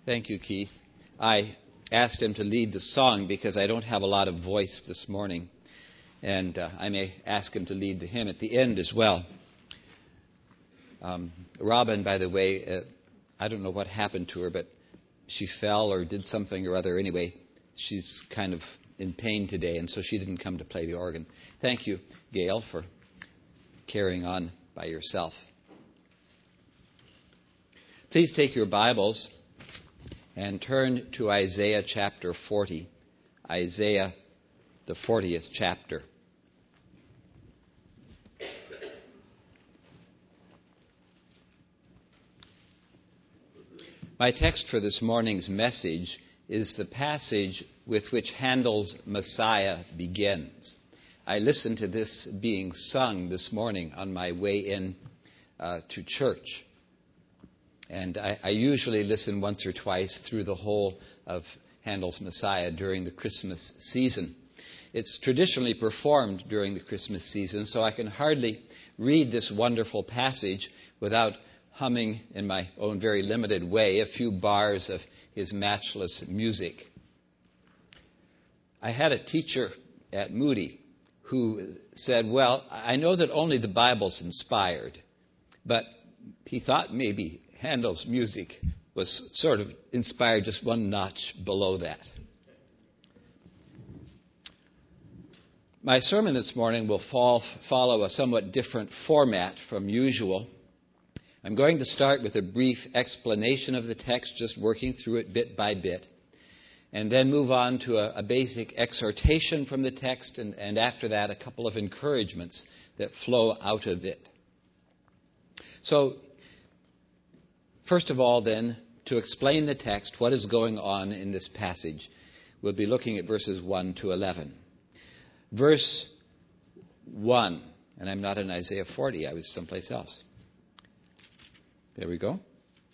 Thank you, Keith. I asked him to lead the song because I don't have a lot of voice this morning. And I may ask him to lead the hymn at the end as well. Robin, by the way, I don't know what happened to her, but she fell or did something or other. Anyway, she's kind of in pain today, and so she didn't come to play the organ. Thank you, Gail, for carrying on by yourself. Please take your Bibles and turn to Isaiah chapter 40. Isaiah, the 40th chapter. My text for this morning's message is the passage with which Handel's Messiah begins. I listened to this being sung this morning on my way in to church. And I usually listen once or twice through the whole of Handel's Messiah during the Christmas season. It's traditionally performed during the Christmas season, so I can hardly read this wonderful passage without humming in my own very limited way a few bars of his matchless music. I had a teacher at Moody who said, well, I know that only the Bible's inspired, but he thought maybe Handel's music was sort of inspired just one notch below that. My sermon this morning will follow a somewhat different format from usual. I'm going to start with a brief explanation of the text, just working through it bit by bit, and then move on to a basic exhortation from the text, and after that, a couple of encouragements that flow out of it. So, first of all, then, to explain the text, what is going on in this passage, we'll be looking at verses 1 to 11. Verse 1, and I'm not in Isaiah 40, I was someplace else. There we go.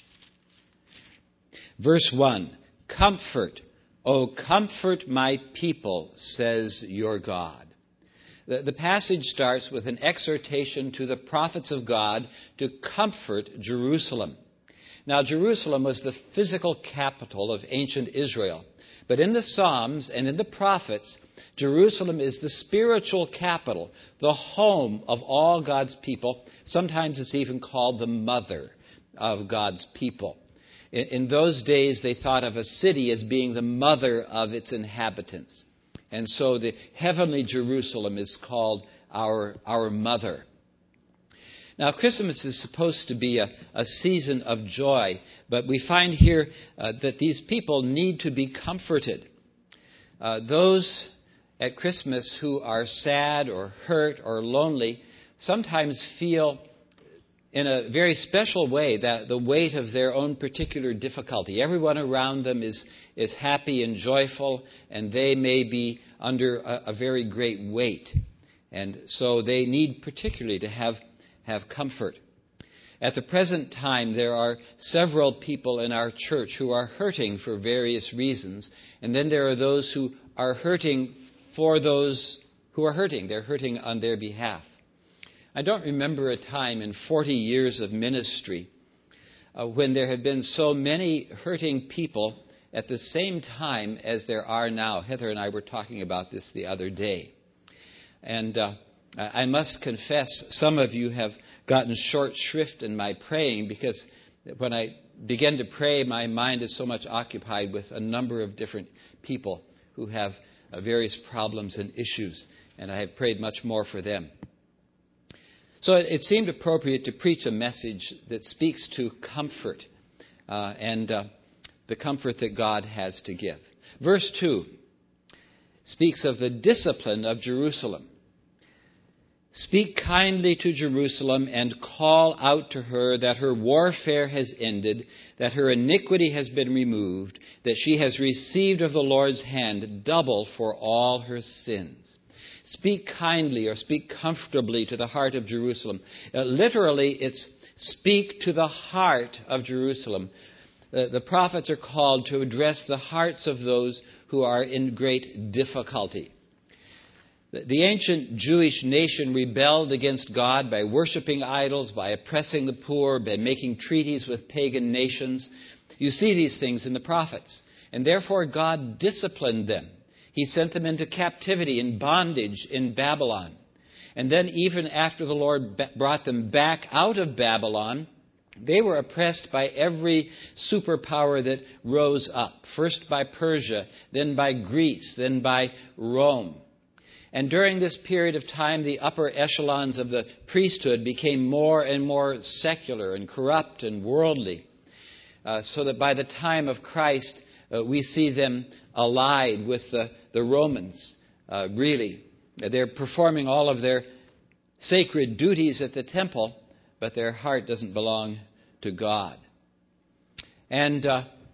Verse 1, comfort, O comfort my people, says your God. The passage starts with an exhortation to the prophets of God to comfort Jerusalem. Now, Jerusalem was the physical capital of ancient Israel. But in the Psalms and in the prophets, Jerusalem is the spiritual capital, the home of all God's people. Sometimes it's even called the mother of God's people. In those days, they thought of a city as being the mother of its inhabitants. And so the heavenly Jerusalem is called our mother. Now, Christmas is supposed to be a season of joy, but we find here that these people need to be comforted. Those at Christmas who are sad or hurt or lonely sometimes feel in a very special way that the weight of their own particular difficulty. Everyone around them is happy and joyful, and they may be under a very great weight. And so they need particularly to have comfort. At the present time, there are several people in our church who are hurting for various reasons, and then there are those who are hurting for those who are hurting. They're hurting on their behalf. I don't remember a time in 40 years of ministry when there have been so many hurting people at the same time as there are now. Heather and I were talking about this the other day. And I must confess, some of you have gotten short shrift in my praying because when I begin to pray, my mind is so much occupied with a number of different people who have various problems and issues, and I have prayed much more for them. So it seemed appropriate to preach a message that speaks to comfort and the comfort that God has to give. Verse 2 speaks of the discipline of Jerusalem. Speak kindly to Jerusalem and call out to her that her warfare has ended, that her iniquity has been removed, that she has received of the Lord's hand double for all her sins. Speak kindly or speak comfortably to the heart of Jerusalem. Literally, it's speak to the heart of Jerusalem. The prophets are called to address the hearts of those who are in great difficulty. The ancient Jewish nation rebelled against God by worshiping idols, by oppressing the poor, by making treaties with pagan nations. You see these things in the prophets. And therefore God disciplined them. He sent them into captivity and bondage in Babylon. And then even after the Lord brought them back out of Babylon, they were oppressed by every superpower that rose up. First by Persia, then by Greece, then by Rome. And during this period of time, the upper echelons of the priesthood became more and more secular and corrupt and worldly. So that by the time of Christ, we see them allied with the Romans, really. They're performing all of their sacred duties at the temple, but their heart doesn't belong to God. And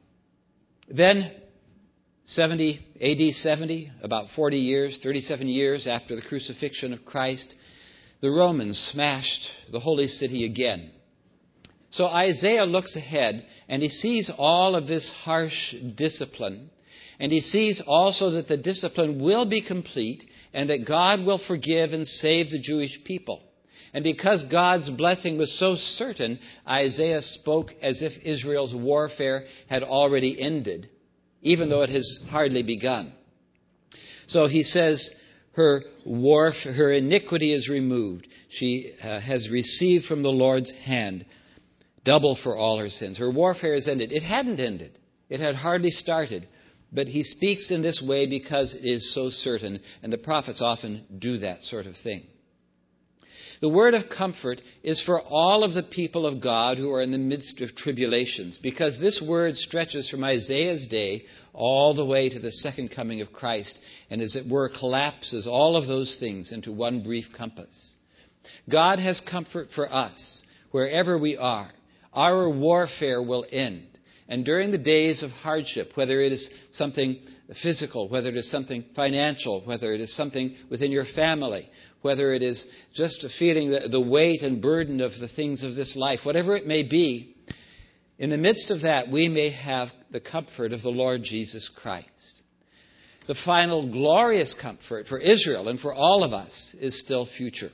then 70, AD 70, about 40 years, 37 years after the crucifixion of Christ, the Romans smashed the holy city again. So Isaiah looks ahead and he sees all of this harsh discipline. And he sees also that the discipline will be complete and that God will forgive and save the Jewish people. And because God's blessing was so certain, Isaiah spoke as if Israel's warfare had already ended, even though it has hardly begun. So he says, her iniquity is removed. She has received from the Lord's hand double for all her sins. Her warfare is ended. It hadn't ended. It had hardly started. But he speaks in this way because it is so certain, and the prophets often do that sort of thing. The word of comfort is for all of the people of God who are in the midst of tribulations, because this word stretches from Isaiah's day all the way to the second coming of Christ, and as it were collapses all of those things into one brief compass. God has comfort for us wherever we are. Our warfare will end. And during the days of hardship, whether it is something physical, whether it is something financial, whether it is something within your family, whether it is just feeling the weight and burden of the things of this life, whatever it may be, in the midst of that, we may have the comfort of the Lord Jesus Christ. The final glorious comfort for Israel and for all of us is still future.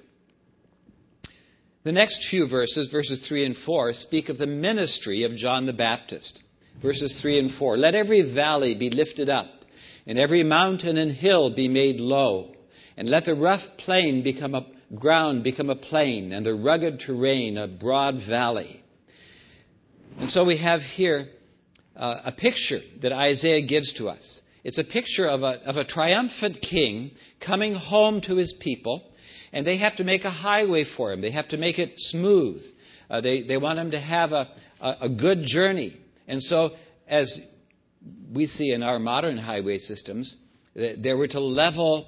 The next few verses, verses 3 and 4, speak of the ministry of John the Baptist. Verses 3 and 4, let every valley be lifted up, and every mountain and hill be made low, and let the rough plain become a plain, and the rugged terrain a broad valley. And so we have here a picture that Isaiah gives to us. It's a picture of a triumphant king coming home to his people, and they have to make a highway for him. They have to make it smooth. They want him to have a good journey. And so, as we see in our modern highway systems, they were to level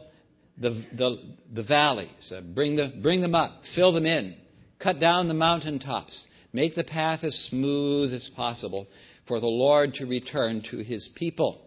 the valleys, bring them up, fill them in, cut down the mountaintops, make the path as smooth as possible for the Lord to return to his people.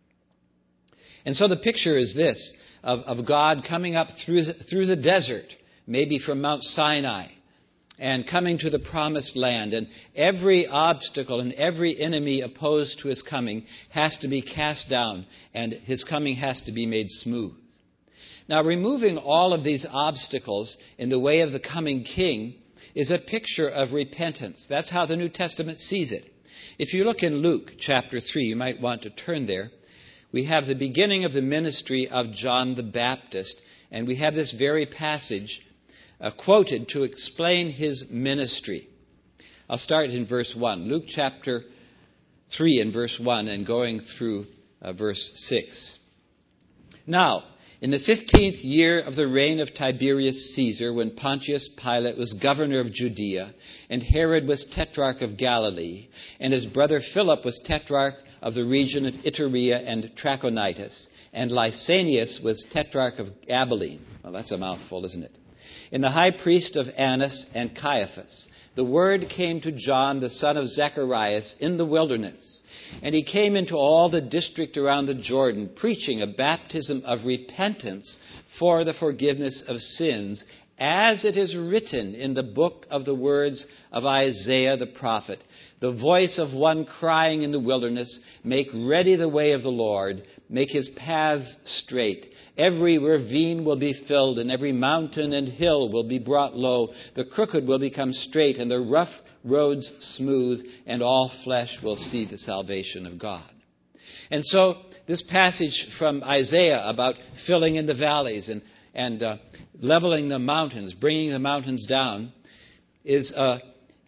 And so the picture is this, of God coming up through the desert, maybe from Mount Sinai, and coming to the promised land. And every obstacle and every enemy opposed to his coming has to be cast down, and his coming has to be made smooth. Now, removing all of these obstacles in the way of the coming king is a picture of repentance. That's how the New Testament sees it. If you look in Luke chapter 3, you might want to turn there. We have the beginning of the ministry of John the Baptist, and we have this very passage quoted to explain his ministry. I'll start in verse 1. Luke chapter 3 and verse 1 and going through verse 6. Now, in the 15th year of the reign of Tiberius Caesar, when Pontius Pilate was governor of Judea, and Herod was tetrarch of Galilee, and his brother Philip was tetrarch of the region of Iturea and Trachonitis, and Lysanias was tetrarch of Abilene. Well, that's a mouthful, isn't it? In the high priest of Annas and Caiaphas, the word came to John, the son of Zacharias, in the wilderness. And he came into all the district around the Jordan, preaching a baptism of repentance for the forgiveness of sins, as it is written in the book of the words of Isaiah the prophet, the voice of one crying in the wilderness, make ready the way of the Lord, make his paths straight. Every ravine will be filled, and every mountain and hill will be brought low. The crooked will become straight, and the rough roads smooth, and all flesh will see the salvation of God. And so this passage from Isaiah about filling in the valleys and leveling the mountains, bringing the mountains down, is a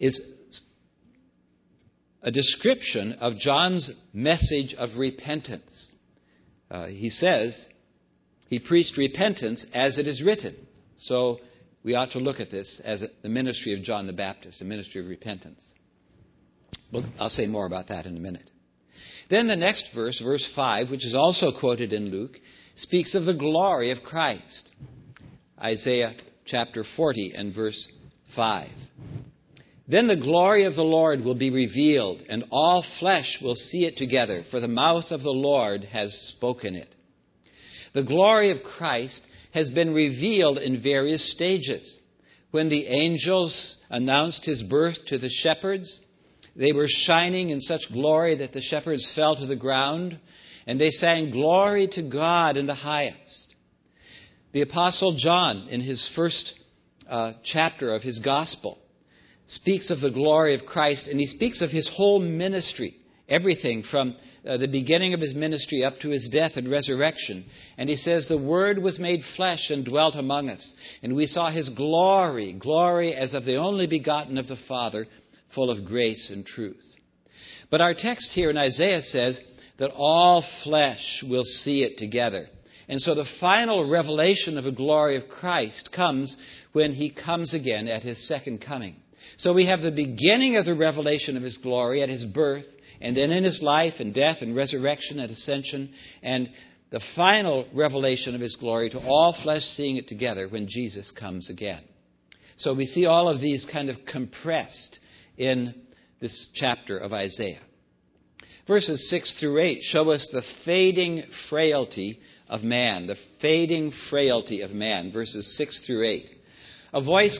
description of John's message of repentance. He says he preached repentance as it is written. So we ought to look at this as the ministry of John the Baptist, a ministry of repentance. Well, I'll say more about that in a minute. Then the next verse, verse 5, which is also quoted in Luke, speaks of the glory of Christ. Isaiah chapter 40 and verse 5. Then the glory of the Lord will be revealed, and all flesh will see it together, for the mouth of the Lord has spoken it. The glory of Christ has been revealed in various stages. When the angels announced his birth to the shepherds, they were shining in such glory that the shepherds fell to the ground, and they sang, "Glory to God in the highest." The Apostle John, in his first chapter of his gospel, speaks of the glory of Christ, and he speaks of his whole ministry, everything from the beginning of his ministry up to his death and resurrection. And he says, "The Word was made flesh and dwelt among us, and we saw his glory, glory as of the only begotten of the Father, full of grace and truth." But our text here in Isaiah says that all flesh will see it together. And so the final revelation of the glory of Christ comes when he comes again at his second coming. So we have the beginning of the revelation of his glory at his birth, and then in his life and death and resurrection and ascension, and the final revelation of his glory to all flesh seeing it together when Jesus comes again. So we see all of these kind of compressed in this chapter of Isaiah. Verses 6 through 8 show us the fading frailty of man, the fading frailty of man, verses 6 through 8. A voice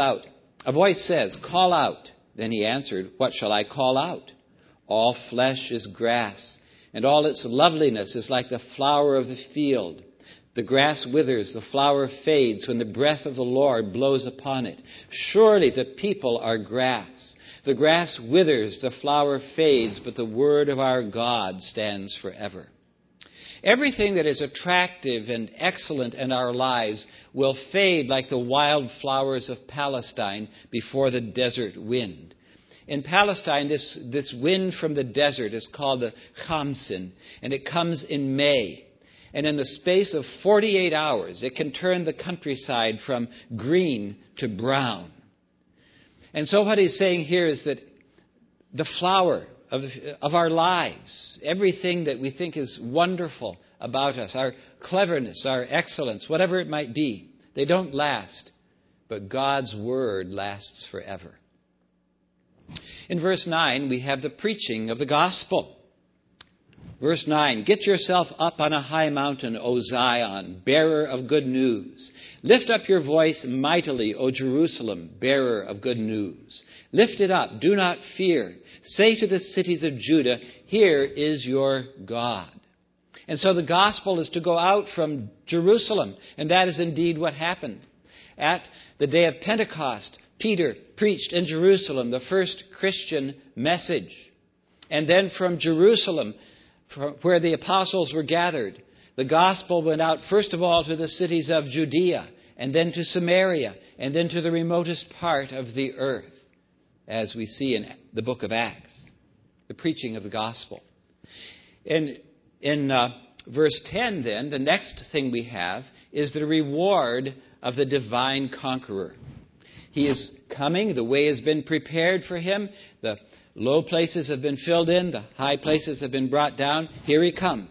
says, "Call out." Then he answered, "What shall I call out? All flesh is grass, and all its loveliness is like the flower of the field. The grass withers, the flower fades when the breath of the Lord blows upon it. Surely the people are grass. The grass withers, the flower fades, but the word of our God stands forever." Everything that is attractive and excellent in our lives will fade like the wild flowers of Palestine before the desert wind. In Palestine, this wind from the desert is called the Khamsin, and it comes in May. And in the space of 48 hours, it can turn the countryside from green to brown. And so what he's saying here is that the flower of our lives, everything that we think is wonderful about us, our cleverness, our excellence, whatever it might be, they don't last, but God's word lasts forever. In verse 9, we have the preaching of the gospel. Verse 9, "Get yourself up on a high mountain, O Zion, bearer of good news. Lift up your voice mightily, O Jerusalem, bearer of good news. Lift it up, do not fear. Say to the cities of Judah, here is your God." And so the gospel is to go out from Jerusalem, and that is indeed what happened. At the day of Pentecost, Peter preached in Jerusalem the first Christian message. And then from Jerusalem, where the apostles were gathered, the gospel went out first of all to the cities of Judea, and then to Samaria, and then to the remotest part of the earth, as we see in the book of Acts, the preaching of the gospel. In verse 10 then, the next thing we have is the reward of the divine conqueror. He is coming. The way has been prepared for him. The low places have been filled in. The high places have been brought down. Here he comes.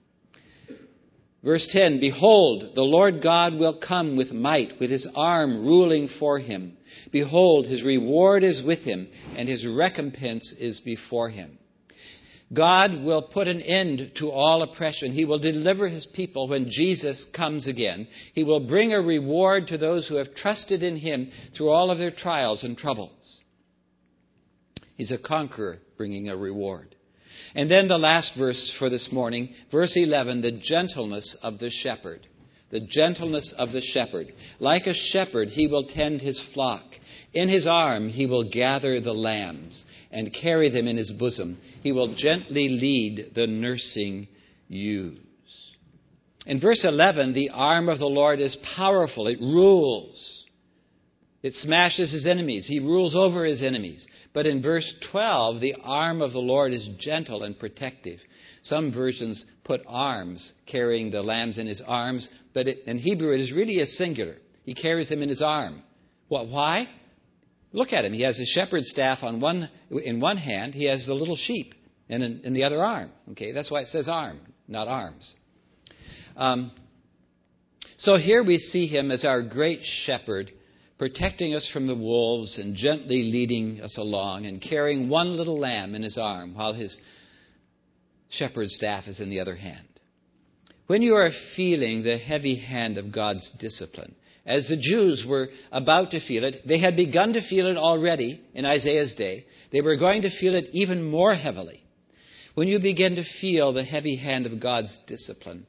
Verse 10, "Behold, the Lord God will come with might, with his arm ruling for him. Behold, his reward is with him, and his recompense is before him." God will put an end to all oppression. He will deliver his people when Jesus comes again. He will bring a reward to those who have trusted in him through all of their trials and troubles. He's a conqueror bringing a reward. And then the last verse for this morning, verse 11, the gentleness of the shepherd. The gentleness of the shepherd. Like a shepherd, he will tend his flock. In his arm, he will gather the lambs and carry them in his bosom. He will gently lead the nursing ewes. In verse 11, the arm of the Lord is powerful. It rules. It smashes his enemies. He rules over his enemies. But in verse 12, the arm of the Lord is gentle and protective. Some versions put arms, carrying the lambs in his arms, but in Hebrew it is really a singular. He carries them in his arm. Why? Look at him. He has a shepherd's staff in one hand. He has the little sheep in the other arm. Okay, that's why it says arm, not arms. So here we see him as our great shepherd, protecting us from the wolves and gently leading us along and carrying one little lamb in his arm while his shepherd's staff is in the other hand. When you are feeling the heavy hand of God's discipline, as the Jews were about to feel it, they had begun to feel it already in Isaiah's day. They were going to feel it even more heavily. When you begin to feel the heavy hand of God's discipline,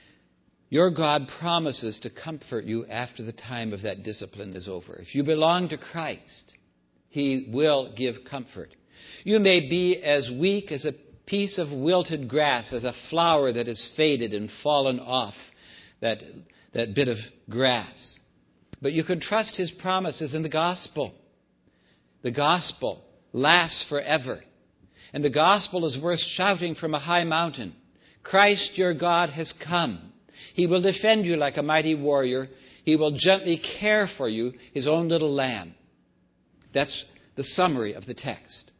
your God promises to comfort you after the time of that discipline is over. If you belong to Christ, he will give comfort. You may be as weak as a piece of wilted grass, as a flower that has faded and fallen off that bit of grass. But you can trust his promises in the gospel. The gospel lasts forever. And the gospel is worth shouting from a high mountain. Christ your God has come. He will defend you like a mighty warrior. He will gently care for you, his own little lamb. That's the summary of the text.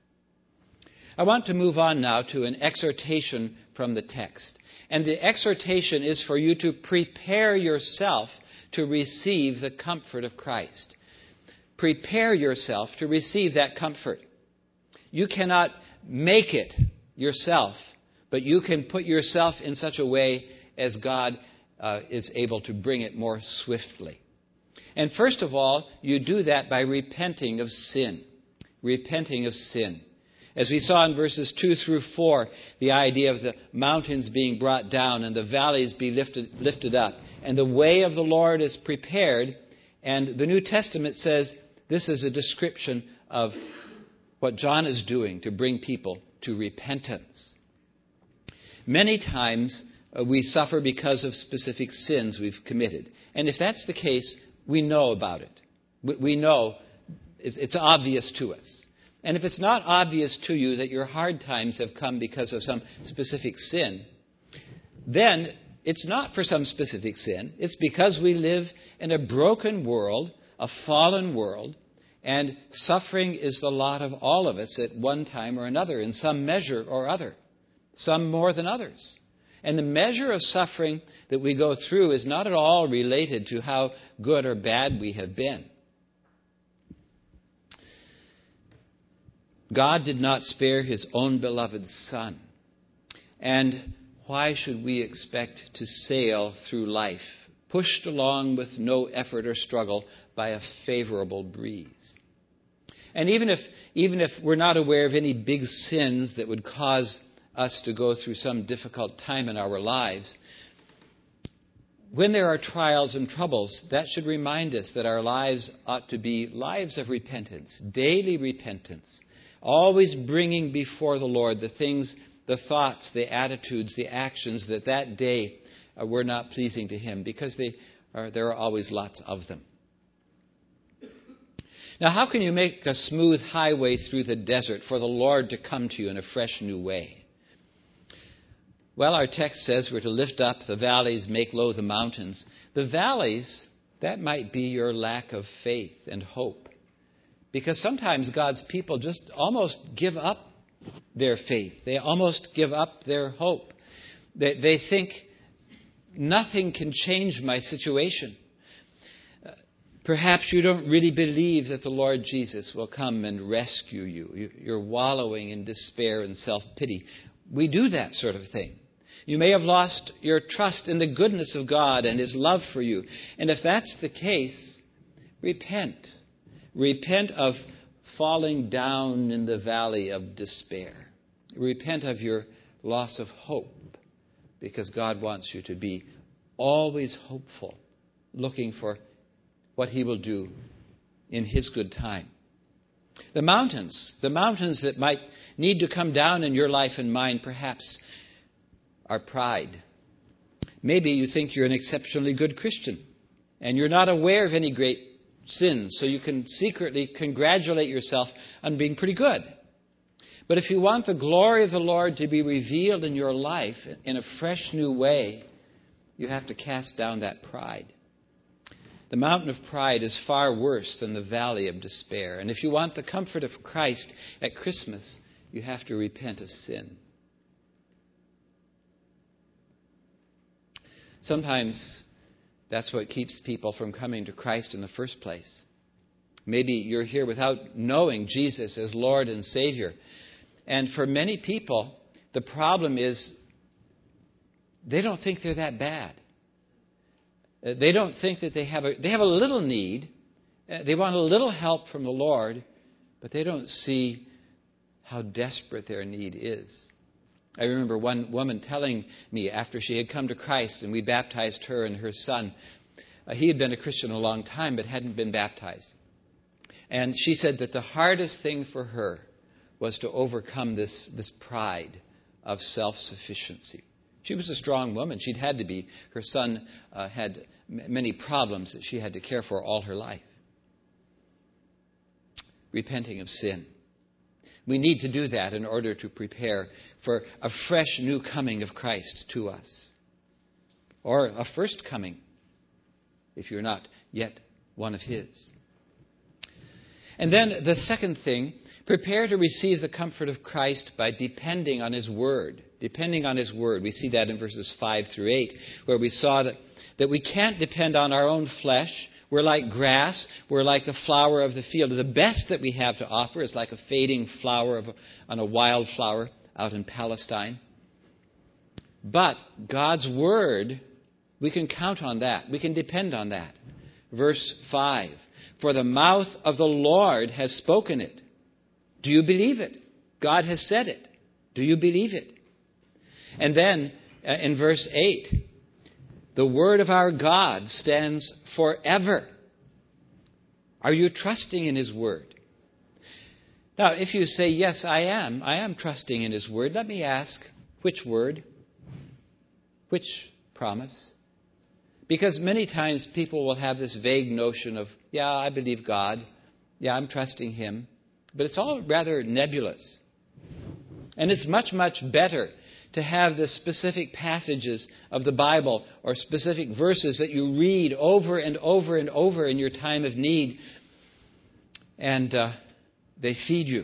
I want to move on now to an exhortation from the text. And the exhortation is for you to prepare yourself to receive the comfort of Christ. Prepare yourself to receive that comfort. You cannot make it yourself, but you can put yourself in such a way as God is able to bring it more swiftly. And first of all, you do that by repenting of sin. Repenting of sin. As we saw in verses 2 through 4, the idea of the mountains being brought down and the valleys be lifted up. And the way of the Lord is prepared. And the New Testament says this is a description of what John is doing to bring people to repentance. Many times we suffer because of specific sins we've committed. And if that's the case, we know about it. We know it's obvious to us. And if it's not obvious to you that your hard times have come because of some specific sin, then it's not for some specific sin. It's because we live in a broken world, a fallen world, and suffering is the lot of all of us at one time or another, in some measure or other, some more than others. And the measure of suffering that we go through is not at all related to how good or bad we have been. God did not spare his own beloved Son. And why should we expect to sail through life, pushed along with no effort or struggle by a favorable breeze? And even if we're not aware of any big sins that would cause us to go through some difficult time in our lives, when there are trials and troubles, that should remind us that our lives ought to be lives of repentance, daily repentance, always bringing before the Lord the things, the thoughts, the attitudes, the actions that day were not pleasing to him, because there are always lots of them. Now, how can you make a smooth highway through the desert for the Lord to come to you in a fresh new way? Well, our text says we're to lift up the valleys, make low the mountains. The valleys, that might be your lack of faith and hope. Because sometimes God's people just almost give up their faith. They almost give up their hope. They think nothing can change my situation. Perhaps you don't really believe that the Lord Jesus will come and rescue you. You're wallowing in despair and self-pity. We do that sort of thing. You may have lost your trust in the goodness of God and His love for you. And if that's the case, repent. Repent of falling down in the valley of despair. Repent of your loss of hope, because God wants you to be always hopeful, looking for what He will do in His good time. The mountains that might need to come down in your life and mine, perhaps, are pride. Maybe you think you're an exceptionally good Christian and you're not aware of any great sins, so you can secretly congratulate yourself on being pretty good. But if you want the glory of the Lord to be revealed in your life in a fresh new way, you have to cast down that pride. The mountain of pride is far worse than the valley of despair. And if you want the comfort of Christ at Christmas, you have to repent of sin. Sometimes that's what keeps people from coming to Christ in the first place. Maybe you're here without knowing Jesus as Lord and Savior. And for many people, the problem is they don't think they're that bad. They don't think that they have a little need. They want a little help from the Lord, but they don't see how desperate their need is. I remember one woman telling me after she had come to Christ and we baptized her and her son. He had been a Christian a long time but hadn't been baptized. And she said that the hardest thing for her was to overcome this pride of self-sufficiency. She was a strong woman. She'd had to be. Her son had many problems that she had to care for all her life. Repenting of sin. We need to do that in order to prepare for a fresh new coming of Christ to us. Or a first coming, if you're not yet one of His. And then the second thing, prepare to receive the comfort of Christ by depending on His Word. Depending on His Word. We see that in verses 5 through 8, where we saw that we can't depend on our own flesh. We're like grass. We're like the flower of the field. The best that we have to offer is like a fading flower on a wildflower out in Palestine. But God's Word, we can count on that. We can depend on that. Verse 5, for the mouth of the Lord has spoken it. Do you believe it? God has said it. Do you believe it? And then in verse 8, the word of our God stands forever. Are you trusting in His word? Now, if you say, yes, I am trusting in His word, let me ask, which word? Which promise? Because many times people will have this vague notion of, yeah, I believe God. Yeah, I'm trusting Him. But it's all rather nebulous. And it's much, much better to have the specific passages of the Bible or specific verses that you read over and over and over in your time of need. And they feed you.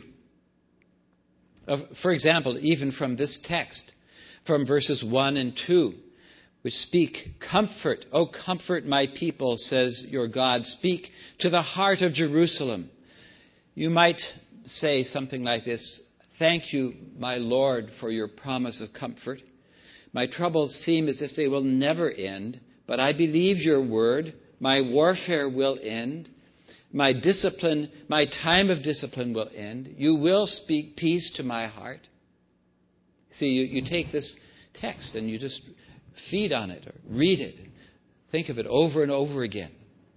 For example, even from this text, from verses 1 and 2, which speak, comfort, O comfort my people, says your God. Speak to the heart of Jerusalem. You might say something like this, thank you, my Lord, for your promise of comfort. My troubles seem as if they will never end, but I believe your word. My warfare will end. My time of discipline will end. You will speak peace to my heart. See, you take this text and you just feed on it or read it. Think of it over and over again.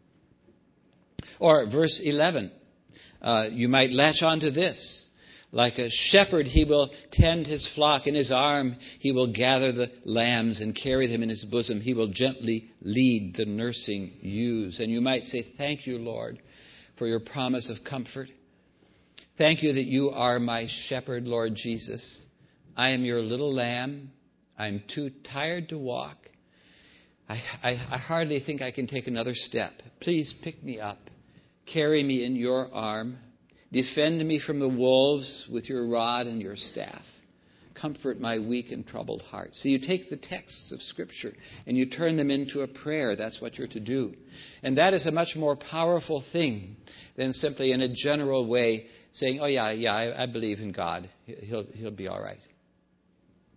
Or verse 11, you might latch on to this. Like a shepherd, he will tend his flock. In his arm, he will gather the lambs and carry them in his bosom. He will gently lead the nursing ewes. And you might say, thank you, Lord, for your promise of comfort. Thank you that you are my shepherd, Lord Jesus. I am your little lamb. I'm too tired to walk. I hardly think I can take another step. Please pick me up. Carry me in your arm. Defend me from the wolves with your rod and your staff. Comfort my weak and troubled heart. So you take the texts of Scripture and you turn them into a prayer. That's what you're to do. And that is a much more powerful thing than simply in a general way saying, oh yeah, I believe in God. He'll be all right.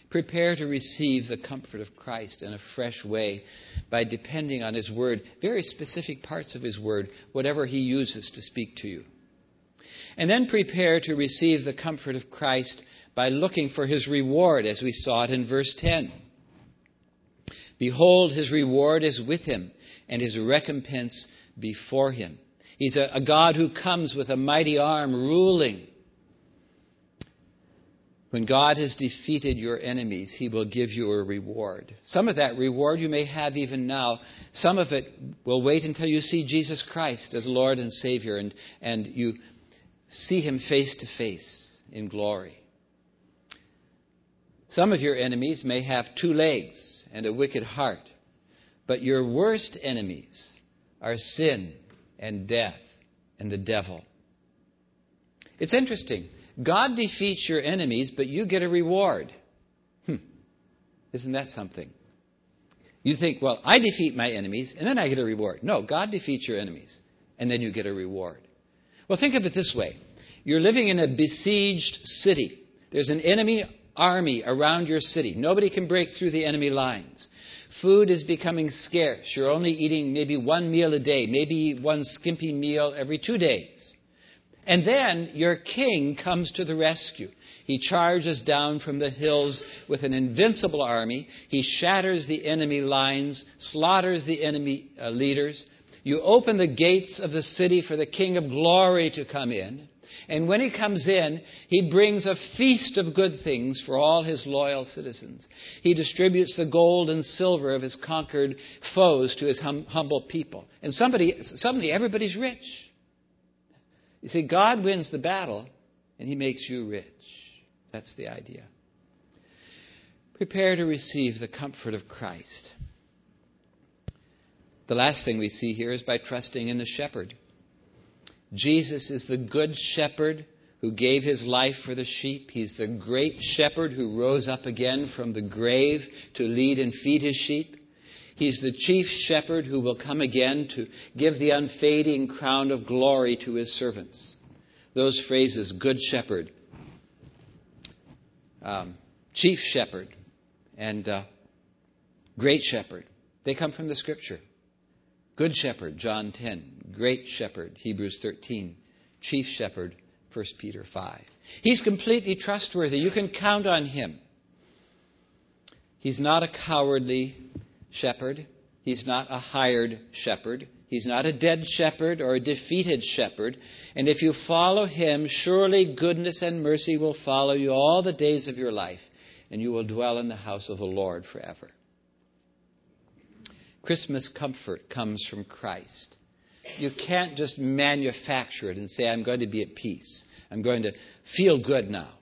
Prepare to receive the comfort of Christ in a fresh way by depending on His Word, very specific parts of His Word, whatever He uses to speak to you. And then prepare to receive the comfort of Christ by looking for His reward, as we saw it in verse 10. Behold, His reward is with Him, and His recompense before Him. He's a God who comes with a mighty arm ruling. When God has defeated your enemies, He will give you a reward. Some of that reward you may have even now. Some of it will wait until you see Jesus Christ as Lord and Savior and you see Him face to face in glory. Some of your enemies may have 2 legs and a wicked heart, but your worst enemies are sin and death and the devil. It's interesting. God defeats your enemies, but you get a reward. Isn't that something? You think, well, I defeat my enemies, and then I get a reward. No, God defeats your enemies, and then you get a reward. Well, think of it this way. You're living in a besieged city. There's an enemy army around your city. Nobody can break through the enemy lines. Food is becoming scarce. You're only eating maybe 1 meal a day, maybe one skimpy meal every 2 days. And then your king comes to the rescue. He charges down from the hills with an invincible army. He shatters the enemy lines, slaughters the enemy leaders. You open the gates of the city for the King of Glory to come in. And when He comes in, He brings a feast of good things for all His loyal citizens. He distributes the gold and silver of His conquered foes to His humble people. And suddenly everybody's rich. You see, God wins the battle, and He makes you rich. That's the idea. Prepare to receive the comfort of Christ. The last thing we see here is by trusting in the shepherd. Jesus is the good shepherd who gave His life for the sheep. He's the great shepherd who rose up again from the grave to lead and feed His sheep. He's the chief shepherd who will come again to give the unfading crown of glory to His servants. Those phrases, good shepherd, chief shepherd, and great shepherd, they come from the Scripture. Good shepherd, John 10. Great shepherd, Hebrews 13. Chief shepherd, 1 Peter 5. He's completely trustworthy. You can count on Him. He's not a cowardly shepherd. He's not a hired shepherd. He's not a dead shepherd or a defeated shepherd. And if you follow Him, surely goodness and mercy will follow you all the days of your life, and you will dwell in the house of the Lord forever. Christmas comfort comes from Christ. You can't just manufacture it and say, I'm going to be at peace. I'm going to feel good now.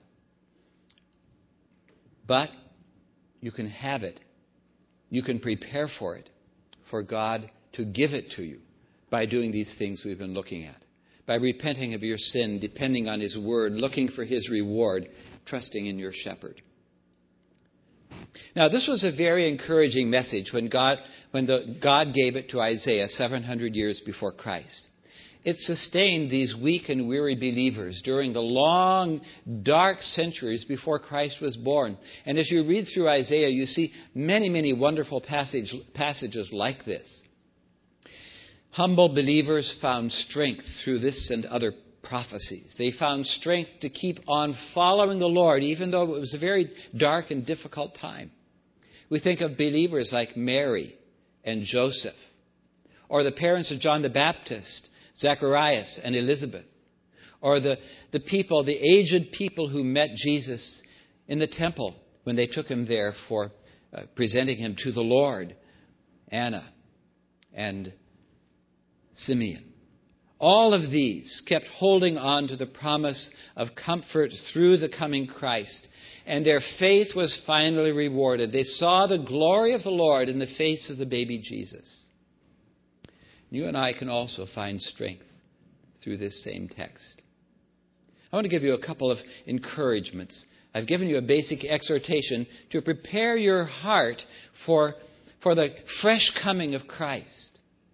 But you can have it. You can prepare for it, for God to give it to you by doing these things we've been looking at. By repenting of your sin, depending on His Word, looking for His reward, trusting in your shepherd. Now, this was a very encouraging message when God gave it to Isaiah 700 years before Christ. It sustained these weak and weary believers during the long, dark centuries before Christ was born. And as you read through Isaiah, you see many, many wonderful passages like this. Humble believers found strength through this and other prophecies. They found strength to keep on following the Lord, even though it was a very dark and difficult time. We think of believers like Mary and Joseph, or the parents of John the Baptist, Zacharias and Elizabeth, or the people, the aged people who met Jesus in the temple when they took Him there for presenting Him to the Lord, Anna and Simeon. All of these kept holding on to the promise of comfort through the coming Christ, and their faith was finally rewarded. They saw the glory of the Lord in the face of the baby Jesus. You and I can also find strength through this same text. I want to give you a couple of encouragements. I've given you a basic exhortation to prepare your heart for the fresh coming of Christ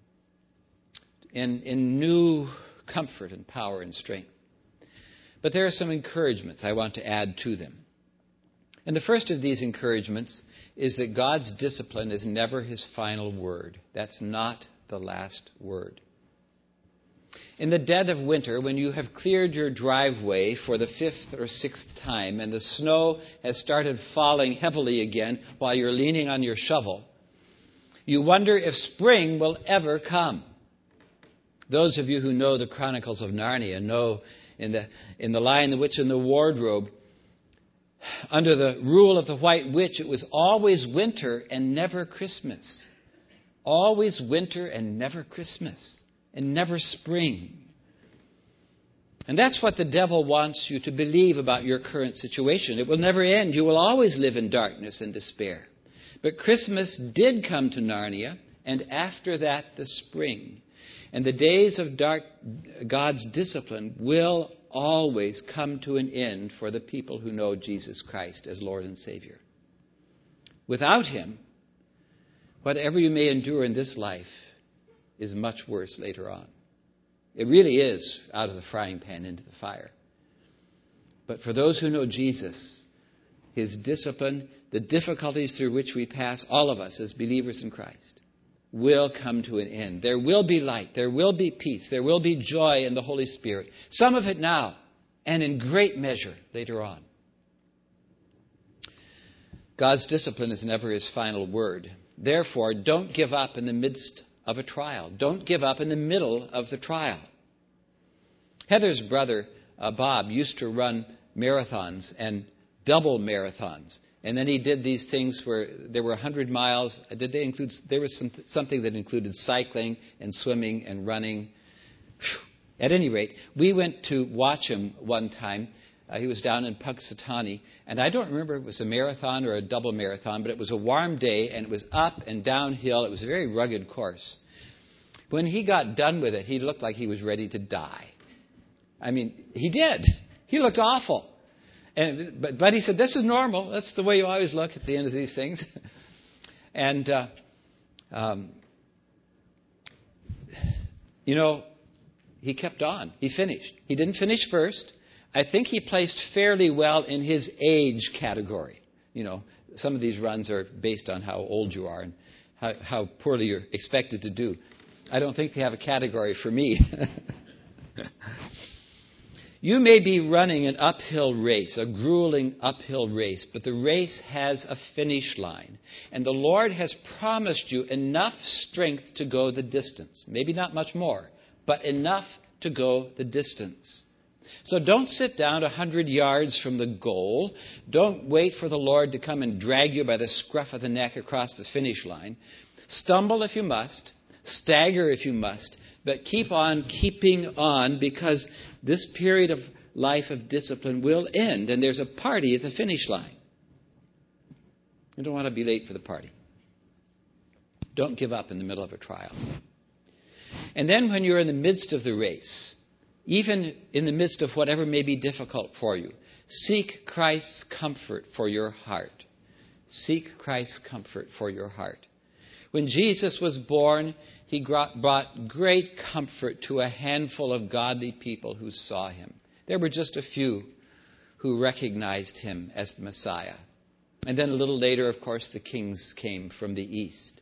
in new comfort and power and strength. But there are some encouragements I want to add to them. And the first of these encouragements is that God's discipline is never his final word. That's not the last word. In the dead of winter, when you have cleared your driveway for the 5th or 6th time and the snow has started falling heavily again while you're leaning on your shovel, you wonder if spring will ever come. Those of you who know the Chronicles of Narnia know in the Lion, the Witch, and the Wardrobe, under the rule of the White Witch, it was always winter and never Christmas. Always winter and never Christmas. And never spring. And that's what the devil wants you to believe about your current situation. It will never end. You will always live in darkness and despair. But Christmas did come to Narnia, and after that, the spring. And the days of God's discipline will always come to an end for the people who know Jesus Christ as Lord and Savior. Without him, whatever you may endure in this life is much worse later on. It really is out of the frying pan into the fire. But for those who know Jesus, his discipline, the difficulties through which we pass, all of us as believers in Christ, will come to an end. There will be light. There will be peace. There will be joy in the Holy Spirit. Some of it now, and in great measure later on. God's discipline is never his final word. Therefore, don't give up in the midst of a trial. Don't give up in the middle of the trial. Heather's brother, Bob, used to run marathons and double marathons. And then he did these things where there were 100 miles. There was something that included cycling and swimming and running. At any rate, we went to watch him one time. He was down in Punxsutawney, and I don't remember if it was a marathon or a double marathon, but it was a warm day, and it was up and downhill. It was a very rugged course. When he got done with it, he looked like he was ready to die. I mean, he did. He looked awful. But he said, this is normal. That's the way you always look at the end of these things. And, he kept on. He finished. He didn't finish first. I think he placed fairly well in his age category. Some of these runs are based on how old you are and how poorly you're expected to do. I don't think they have a category for me. You may be running an uphill race, a grueling uphill race, but the race has a finish line. And the Lord has promised you enough strength to go the distance. Maybe not much more, but enough to go the distance. So don't sit down 100 yards from the goal. Don't wait for the Lord to come and drag you by the scruff of the neck across the finish line. Stumble if you must. Stagger if you must. But keep on keeping on, because this period of life of discipline will end, and there's a party at the finish line. You don't want to be late for the party. Don't give up in the middle of a trial. And then when you're in the midst of the race, even in the midst of whatever may be difficult for you, seek Christ's comfort for your heart. Seek Christ's comfort for your heart. When Jesus was born, he brought great comfort to a handful of godly people who saw him. There were just a few who recognized him as the Messiah. And then a little later, of course, the kings came from the east.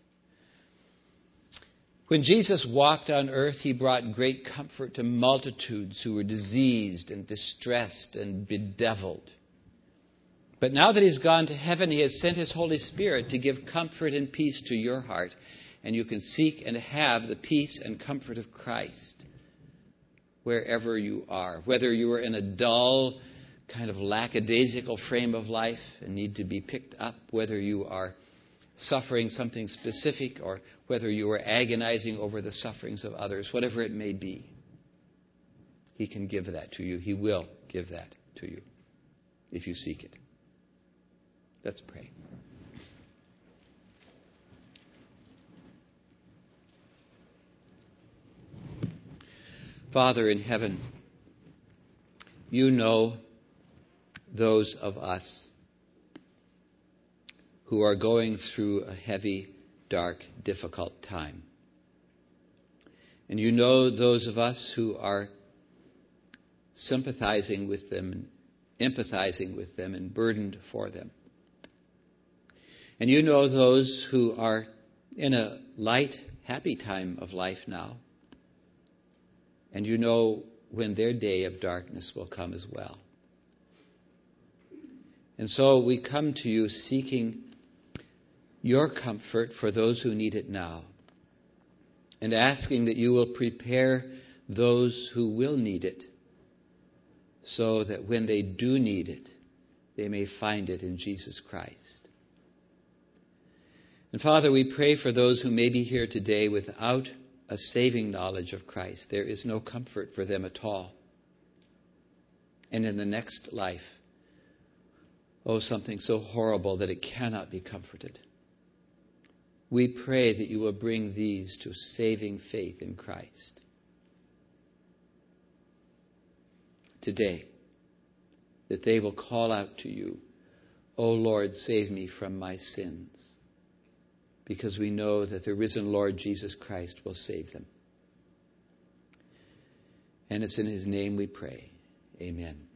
When Jesus walked on earth, he brought great comfort to multitudes who were diseased and distressed and bedeviled. But now that he's gone to heaven, he has sent his Holy Spirit to give comfort and peace to your heart. And you can seek and have the peace and comfort of Christ wherever you are. Whether you are in a dull, kind of lackadaisical frame of life and need to be picked up, whether you are suffering something specific, or whether you are agonizing over the sufferings of others, whatever it may be, he can give that to you. He will give that to you if you seek it. Let's pray. Father in heaven, you know those of us who are going through a heavy, dark, difficult time. And you know those of us who are sympathizing with them and empathizing with them and burdened for them. And you know those who are in a light, happy time of life now. And you know when their day of darkness will come as well. And so we come to you seeking your comfort for those who need it now, and asking that you will prepare those who will need it, so that when they do need it, they may find it in Jesus Christ. And Father, we pray for those who may be here today without a saving knowledge of Christ. There is no comfort for them at all. And in the next life, something so horrible that it cannot be comforted. We pray that you will bring these to saving faith in Christ today, that they will call out to you, "O Lord, save me from my sins," because we know that the risen Lord Jesus Christ will save them. And it's in his name we pray. Amen.